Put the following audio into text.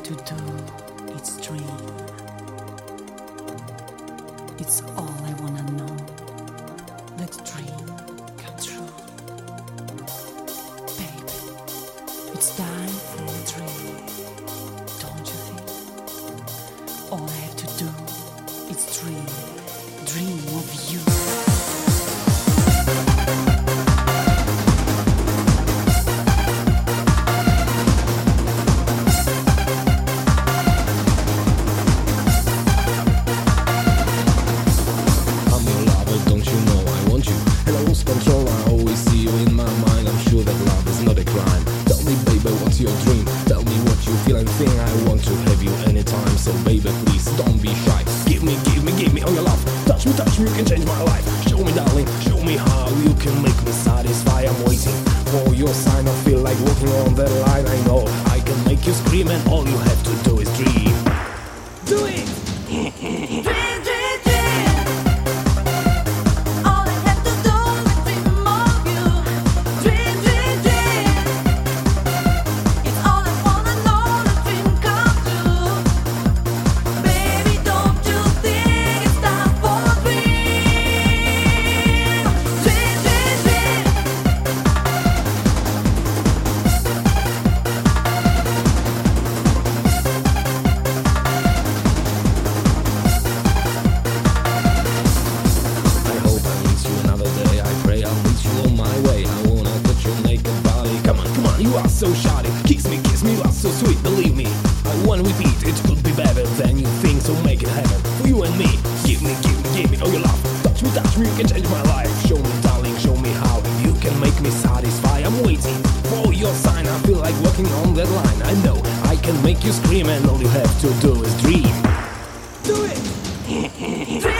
to do is dream. It's all I wanna know. Let dream come true. Baby, it's time for a dream. Don't you think? All I have to do is dream. Dream of you. Control, I always see you in my mind. I'm sure that love is not a crime. Tell me, baby, what's your dream? Tell me what you feel and think. I want to have you anytime. So, baby, please don't be shy. Give me all your love. Touch me, you can change my life. Show me, darling, show me how you can make me satisfied. I'm waiting for your sign. I feel like walking on that line. I know I can make you scream, and all you have to do is dream. Do it! Dream, dream, dream. All I have to do is dream of you. Dream, dream, dream. It's all I wanna know. The dream come true. Baby, don't you think it's time for a dream? Dream, dream, dream. I hope I meet you another day. I pray I'll meet you on my way. I wanna touch your naked body. Come on, you are so shoddy. Kiss me, you are so sweet, believe me. I won't repeat, it could be better than you think, so make it happen for you and me. Give me all your love. Touch me, you can change my life. Show me, darling, show me how you can make me satisfied. I'm waiting for your sign. I feel like walking on that line. I know I can make you scream, and all you have to do is dream. Do it! Dream,